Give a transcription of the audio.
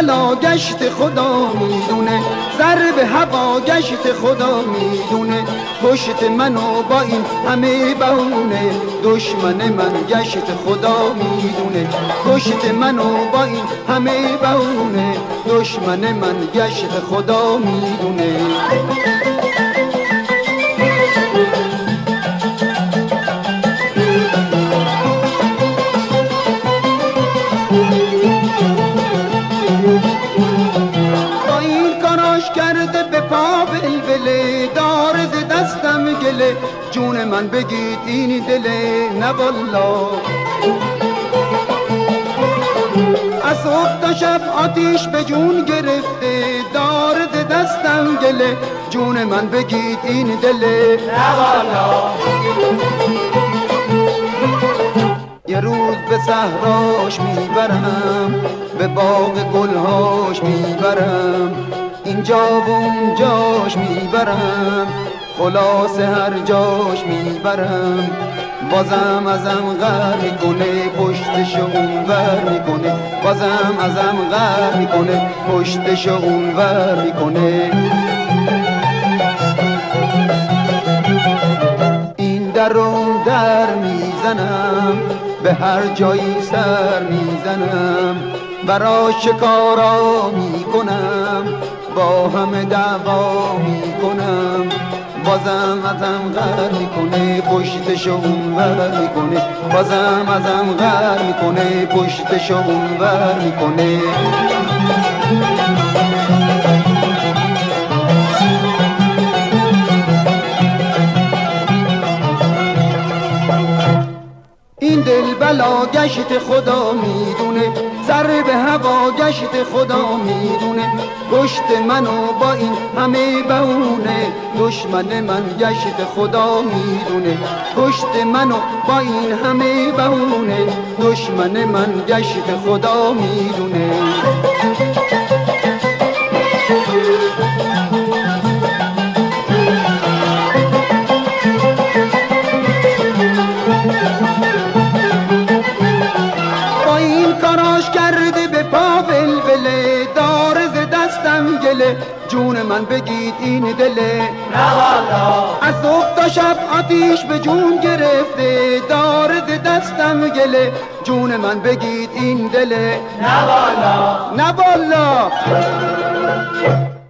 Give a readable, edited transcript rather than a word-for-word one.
بلا گشت خدا میدونه، ضرب هوا گشت خدا میدونه، پشت منو با این همه بهونه، دشمن من گشت خدا میدونه، پشت منو با این همه بهونه، دشمن من گشت خدا میدونه. با این کاراش کرده به پا بلبله، داره ز دستم گله، جون من بگید این دله، نه والا. از صبح تا شب آتیش به جون گرفته، داره ز دستم گله، جون من بگید این دله، نه والا. یه روز به صحراش میبرم، به باغ گلهاش میبرم، اینجا و اونجاش میبرم، خلاصه هر جاش میبرم، بازم ازم غر میکنه، پشتشو اونور میکنه، بازم ازم غر میکنه، پشتشو اونور میکنه. این در اون در میزنم، به هر جایی سر میزنم، برا شکارا میکنم، با همه دعوا میکنم، بازم ازم غر میکنه، پشتشو اونور میکنه، بازم ازم غر میکنه، پشتشو اونور میکنه. این دل بلا گشت خدا میدونه، ضرب هوا گشت خدا میدونه، پشت منو با این همه بهونه، دشمن من گشت خدا میدونه، پشت منو با این همه بهونه، دشمن من گشت خدا میدونه. کاراش کرده به پا بلبله، داره ز دستم گله، جون من بگید این دله، نه والا. از صبح تا شب آتیش به جون گرفته، داره ز دستم گله، جون من بگید این دله، نه والا، نه والا.